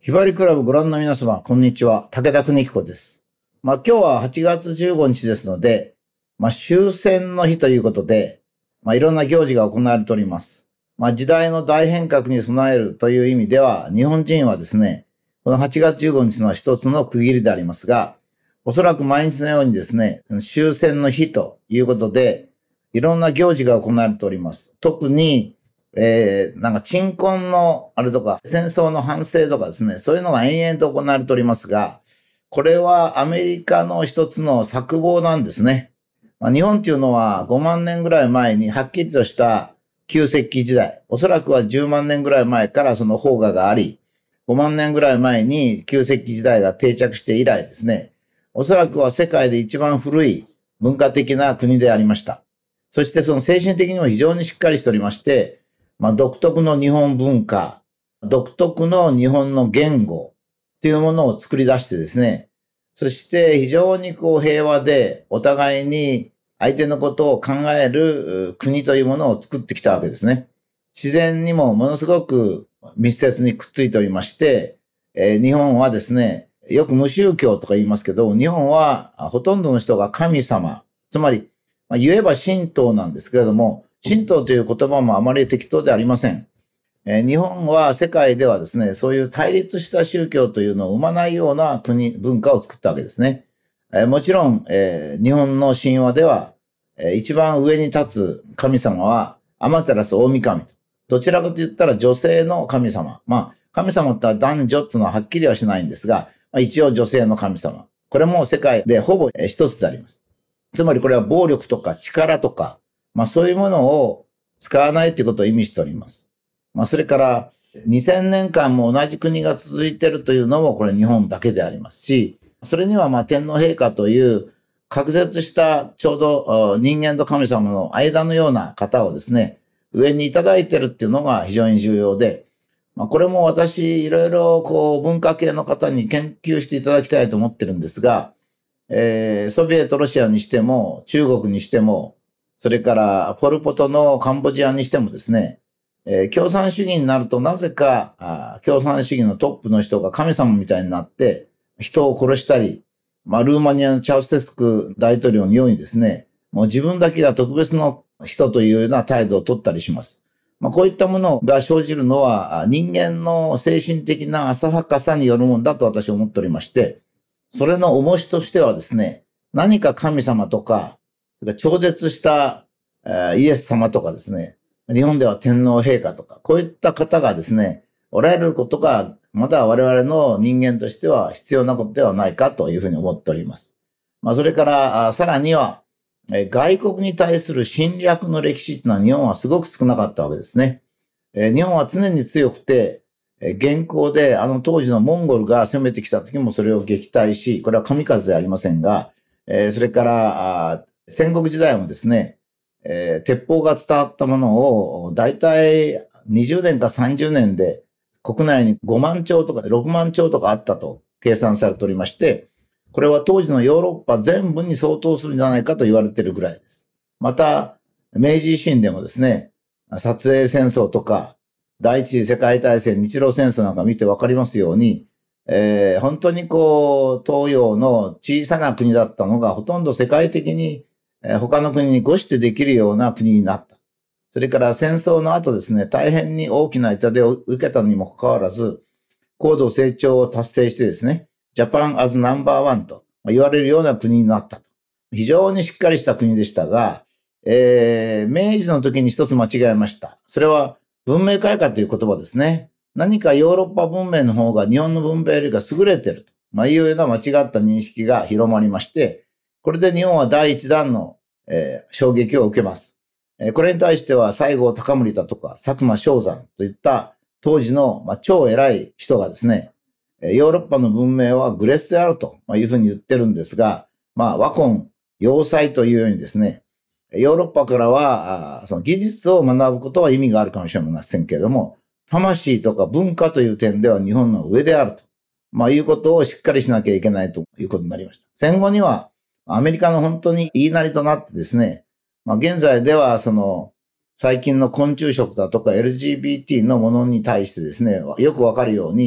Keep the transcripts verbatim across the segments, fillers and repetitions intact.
ひばりクラブご覧の皆様、こんにちは。武田邦彦です。まあ今日ははちがつじゅうごにちですので、まあ終戦の日ということで、まあいろんな行事が行われております。まあ時代の大変革に備えるという意味では、日本人はですね、このはちがつじゅうごにちの一つの区切りでありますが、おそらく毎日のようにですね、終戦の日ということで、いろんな行事が行われております。特に、えー、なんか鎮魂のあれとか、戦争の反省とかですね、そういうのが延々と行われておりますが、これはアメリカの一つの策謀なんですね。まあ、日本っていうのはごまんねんぐらい前にはっきりとした旧石器時代、おそらくはじゅうまんねんぐらい前からその萌芽があり、ごまんねんぐらい前に旧石器時代が定着して以来ですね、おそらくは世界で一番古い文化的な国でありました。そしてその精神的にも非常にしっかりしておりまして、まあ、独特の日本文化、独特の日本の言語というものを作り出してですね、そして非常にこう平和でお互いに相手のことを考える国というものを作ってきたわけですね。自然にもものすごく密接にくっついておりまして、えー、日本はですね、よく無宗教とか言いますけど、日本はほとんどの人が神様、つまり、まあ、言えば神道なんですけれども、神道という言葉もあまり適当でありません。えー、日本は世界ではですね、そういう対立した宗教というのを生まないような国、文化を作ったわけですね。えー、もちろん、えー、日本の神話では、えー、一番上に立つ神様は天照大神と。どちらかと言ったら女性の神様。まあ、神様って男女っていうのははっきりはしないんですが、まあ、一応女性の神様。これも世界でほぼ一つであります。つまりこれは暴力とか力とか、まあそういうものを使わないということを意味しております。まあそれからにせんねんかんも同じ国が続いているというのもこれ日本だけでありますし、それにはまあ天皇陛下という隔絶したちょうど人間と神様の間のような方をですね、上にいただいているっていうのが非常に重要で、まあこれも私いろいろこう文化系の方に研究していただきたいと思ってるんですが、えー、ソビエト、ロシアにしても、中国にしても、それからポルポトのカンボジアにしてもですね、えー、共産主義になるとなぜかあ共産主義のトップの人が神様みたいになって人を殺したり、まあ、ルーマニアのチャウステスク大統領のようにですね、もう自分だけが特別の人というような態度を取ったりします。まあ、こういったものが生じるのは人間の精神的な浅はかさによるものだと私は思っておりまして、それの重しとしてはですね、何か神様とか、超絶したイエス様とかですね、日本では天皇陛下とか、こういった方がですね、おられることが、まだ我々の人間としては必要なことではないかというふうに思っております。まあ、それから、さらには、外国に対する侵略の歴史っていうのは日本はすごく少なかったわけですね。日本は常に強くて、現行であの当時のモンゴルが攻めてきた時もそれを撃退し、これは神風ではありませんが、えー、それから戦国時代もですね、えー、鉄砲が伝わったものをだいたいにじゅうねんかさんじゅうねんで国内にごまんちょうとかろくまんちょうとかあったと計算されておりまして、これは当時のヨーロッパ全部に相当するんじゃないかと言われているぐらいです。また、明治維新でもですね、撮影戦争とか、第一次世界大戦、日露戦争なんか見てわかりますように、えー、本当にこう、東洋の小さな国だったのが、ほとんど世界的に、えー、他の国に誤してできるような国になった。それから戦争の後ですね、大変に大きな痛手を受けたにもかかわらず、高度成長を達成してですね、ジャパン as ナンバーワンと言われるような国になったと。非常にしっかりした国でしたが、えー、明治の時に一つ間違えました。それは、文明開化という言葉ですね。何かヨーロッパ文明の方が日本の文明よりが優れていると、まあ、いうような間違った認識が広まりまして、これで日本は第一弾の、えー、衝撃を受けます。えー、これに対しては西郷隆盛だとか佐久間象山といった当時の、まあ、超偉い人がですね、ヨーロッパの文明はグレスであるというふうに言ってるんですが、まあ、和根、要塞というようにですね、ヨーロッパからは、その技術を学ぶことは意味があるかもしれませんけれども、魂とか文化という点では日本の上であると、まあ、いうことをしっかりしなきゃいけないということになりました。戦後には、アメリカの本当に言いなりとなってですね、まあ、現在では、その、最近の昆虫食だとか エルジービーティー のものに対してですね、よくわかるように、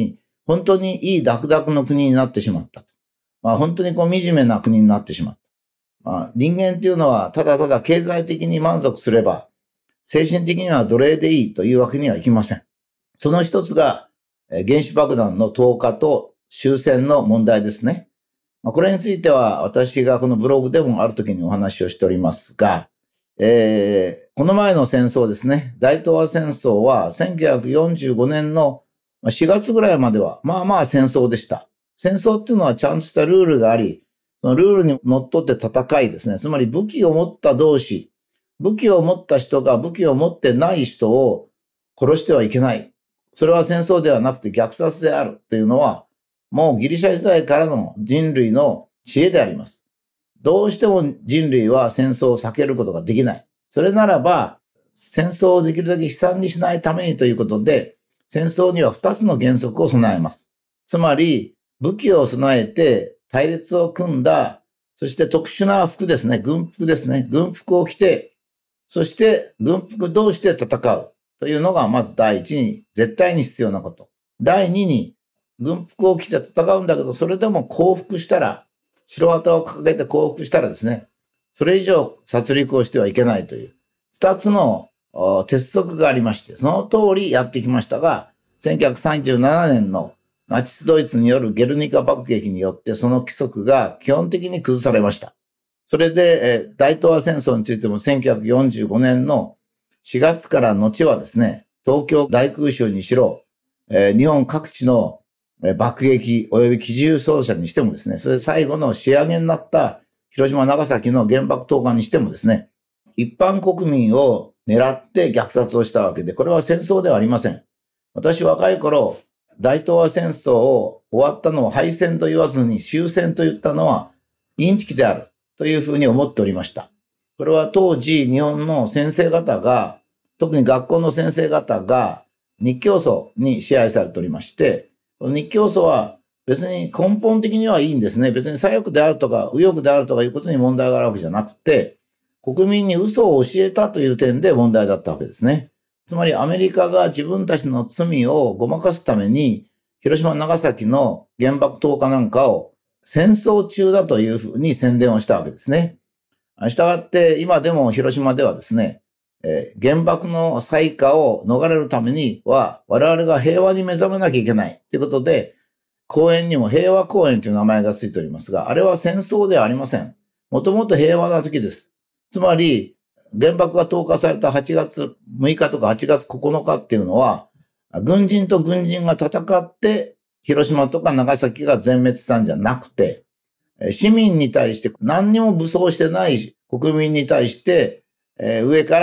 本当にいいダクダクの国になってしまった。まあ本当にこう惨めな国になってしまった。まあ人間っていうのはただただ経済的に満足すれば、精神的には奴隷でいいというわけにはいきません。その一つが原子爆弾の投下と終戦の問題ですね。まあ、これについては私がこのブログでもある時にお話をしておりますが、えー、この前の戦争ですね、大東亜戦争はせんきゅうひゃくよんじゅうごねんのしがつぐらいまではまあまあ戦争でした。戦争っていうのはちゃんとしたルールがあり、そのルールにのっとって戦いですね。つまり武器を持った同士、武器を持った人が武器を持ってない人を殺してはいけない。それは戦争ではなくて虐殺であるというのは、もうギリシャ時代からの人類の知恵であります。どうしても人類は戦争を避けることができない。それならば、戦争をできるだけ悲惨にしないためにということで、戦争には二つの原則を備えます。つまり、武器を備えて隊列を組んだ、そして特殊な服ですね、軍服ですね、軍服を着て、そして軍服同士で戦うというのがまず第一に絶対に必要なこと。第二に、軍服を着て戦うんだけど、それでも降伏したら、白旗を掲げて降伏したらですね、それ以上殺戮をしてはいけないという、二つの鉄則がありまして、その通りやってきましたが、せんきゅうひゃくさんじゅうななねんのナチスドイツによるゲルニカ爆撃によってその規則が基本的に崩されました。それで、え大東亜戦争についてもせんきゅうひゃくよんじゅうごねんのしがつから後はですね、東京大空襲にしろ、えー、日本各地の爆撃及び機銃掃射にしてもですね、それ最後の仕上げになった広島長崎の原爆投下にしてもですね、一般国民を狙って虐殺をしたわけで、これは戦争ではありません。私若い頃、大東亜戦争を終わったのを敗戦と言わずに終戦と言ったのはインチキであるというふうに思っておりました。これは当時日本の先生方が、特に学校の先生方が日教祖に支配されておりまして、日教祖は別に根本的にはいいんですね。別に左翼であるとか右翼であるとかいうことに問題があるわけじゃなくて、国民に嘘を教えたという点で問題だったわけですね。つまりアメリカが自分たちの罪をごまかすために、広島、長崎の原爆投下なんかを戦争中だというふうに宣伝をしたわけですね。したがって今でも広島ではですね、えー、原爆の災禍を逃れるためには我々が平和に目覚めなきゃいけないということで、公園にも平和公園という名前がついておりますが、あれは戦争ではありません。もともと平和な時です。つまり、原爆が投下されたはちがつむいかとかはちがつここのかっていうのは、軍人と軍人が戦って広島とか長崎が全滅したんじゃなくて、市民に対して何にも武装してない国民に対して、えー、上から、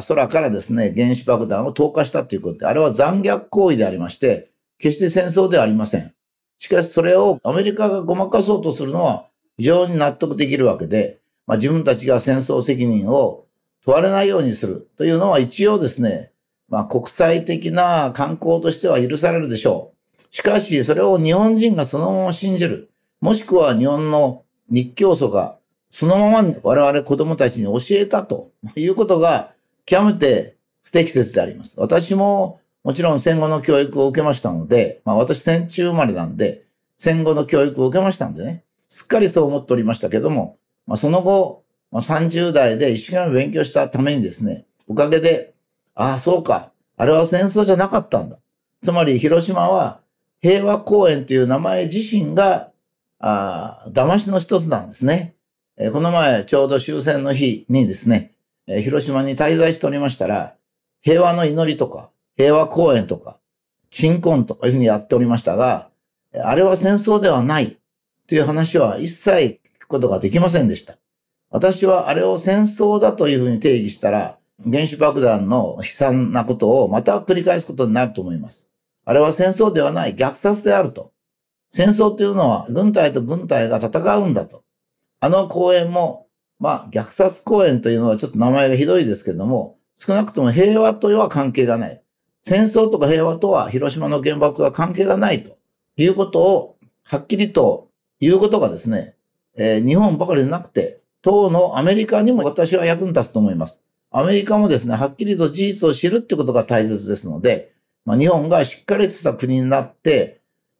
空からですね、原子爆弾を投下したということで、あれは残虐行為でありまして、決して戦争ではありません。しかしそれをアメリカがごまかそうとするのは非常に納得できるわけで、まあ、自分たちが戦争責任を問われないようにするというのは一応ですね、まあ国際的な観光としては許されるでしょう。しかしそれを日本人がそのまま信じる。もしくは日本の日教祖がそのまま我々子供たちに教えたということが極めて不適切であります。私ももちろん戦後の教育を受けましたので、まあ私戦中生まれなんで戦後の教育を受けましたんでね、すっかりそう思っておりましたけども、まあ、その後、まあ、さんじゅう代で一生懸命勉強したためにですね、おかげで、ああ、そうか、あれは戦争じゃなかったんだ。つまり、広島は平和公園という名前自身が、ああ、騙しの一つなんですね。えー、この前、ちょうど終戦の日にですね、えー、広島に滞在しておりましたら、平和の祈りとか、平和公園とか、鎮魂とかいうふうにやっておりましたが、あれは戦争ではないという話は一切ことができませんでした。私はあれを戦争だというふうに定義したら、原子爆弾の悲惨なことをまた繰り返すことになると思います。あれは戦争ではない、虐殺であると。戦争というのは軍隊と軍隊が戦うんだと。あの公園も、まあ虐殺公園というのはちょっと名前がひどいですけれども、少なくとも平和とは関係がない。戦争とか平和とは広島の原爆は関係がないということをはっきりと言うことがですね、えー、日本ばかりでなくて、当のアメリカにも私は役に立つと思います。アメリカもですね、はっきりと事実を知るってことが大切ですので、まあ、日本がしっかりとした国になって、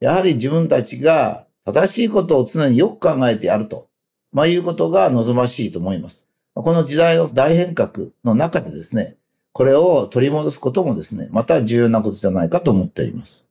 やはり自分たちが正しいことを常によく考えてやると、まあ、いうことが望ましいと思います。この時代の大変革の中でですね、これを取り戻すこともですね、また重要なことじゃないかと思っております。